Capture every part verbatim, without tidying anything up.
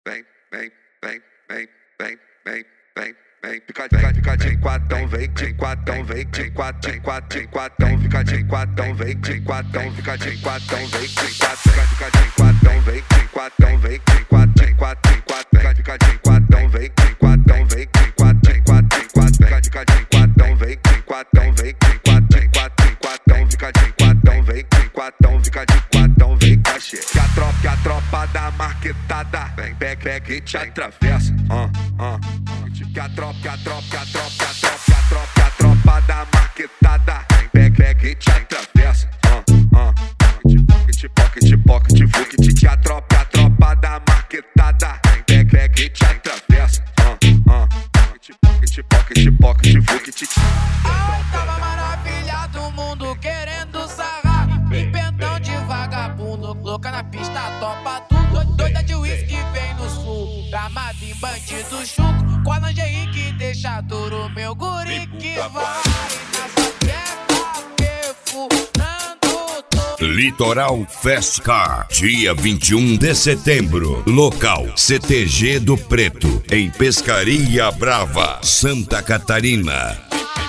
vem, vem, vem, vem, vem, vem, vem, vem, fica, fica, fica de quatão, vem, de quatão, vem, de quatão, de quatão, de quatão, fica de quatão, vem, de quatão, fica de quatão, vem, de quatão, fica de quatão, vem, de quatão, vem, de quatão, de quatão, de quatão, fica de quatão, vem, de quatão, vem, de quatão, de quatão, de quatão, fica de quatão, vem, de quatão, vem, de quatão, de quatão, de quatão, fica de quatão, vem, de quatão, fica de quatão, vem, cachê. Que a tropa, que a tropa da marquetada, vem, pega, pega e te atravessa, ah, ah. Que a tropa, que a tropa, que a tropa, que a tropa, que a tropa, que a tropa da marquetada, vem, pega, pega e te atravessa, ah, ah. Pocket, pocket, pocket, pocket, que a tropa, que a tropa da marquetada, vem, pega, pega e te atravessa, ah, ah. Pocket, pocket, pocket, pocket. Tava maravilha do mundo querendo sarrar, empentão de vagabundo, louca na pista, topa tudo. Doida de uísque vem no sul, gramado em bandido chuco, com a lingerie que deixa duro, meu guri que vai nessa quebra que furando todo. Litoral Fast Car, dia vinte e um de setembro, local C T G do Preto, em Pescaria Brava, Santa Catarina.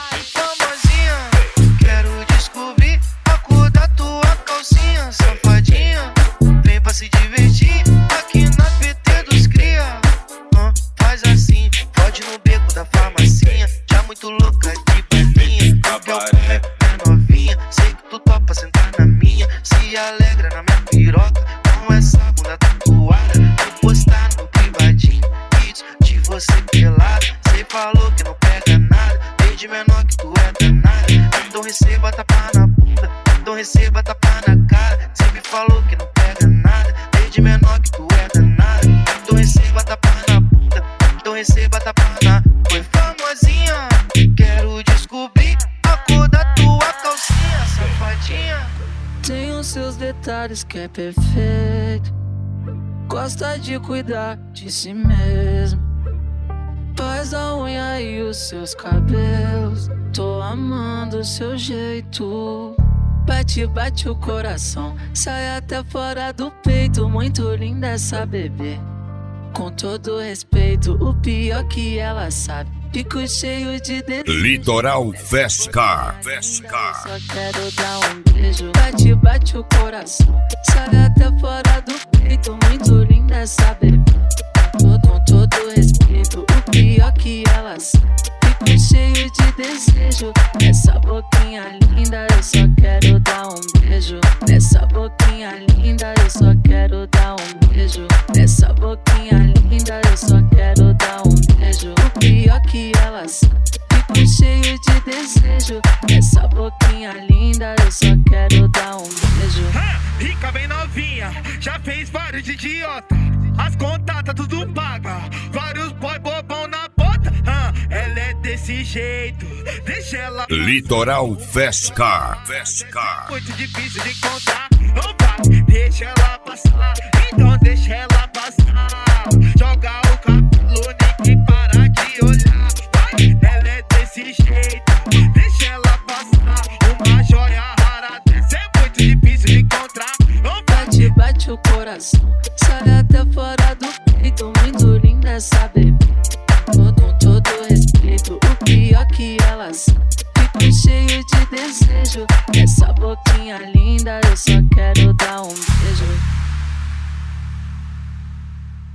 Se divertir aqui na P T dos cria, uh, faz assim, pode no beco da farmacinha, já muito louca de balinha, cabaré, é novinha, sei que tu topa sentar na minha, se alegra na minha piroca, com essa bunda tatuada, vou postar no privadinho, vídeos de você pelada, cê falou que não pega nada, desde menor que tu é danada, então receba tapa na bunda, então receba tapa na cara, cê me falou que não pega nada, desde menor que tu é danada, então receba tapa na bunda, então receba tapa na. Foi famosinha, quero descobrir a cor da tua calcinha, safadinha. Tem os seus detalhes que é perfeito, gosta de cuidar de si mesmo, faz a unha e os seus cabelos, tô amando o seu jeito. Bate, bate o coração, sai até fora do peito. Muito linda essa bebê, com todo respeito, o pior que ela sabe, fico cheio de dedo. Litoral Fast Car, Fast Car. Só quero dar um beijo. Bate, bate o coração, sai até fora do peito. Muito linda essa bebê, com todo respeito, o pior que ela sabe, fico cheio de desejo. Nessa boquinha linda eu só quero dar um beijo. Nessa boquinha linda eu só quero dar um beijo. Nessa boquinha linda eu só quero dar um beijo. O pior que ela sabe, fico cheio de desejo. Nessa boquinha linda eu só quero dar um beijo. Ha! Rica bem novinha, já fez vários idiota, as contatas tudo paga, vários boy bobão na bota. Ha! Ela é desse jeito, deixa ela. Litoral Fast Car, Fast Car. Muito difícil de contar, não vai, deixa ela passar, então deixa ela passar.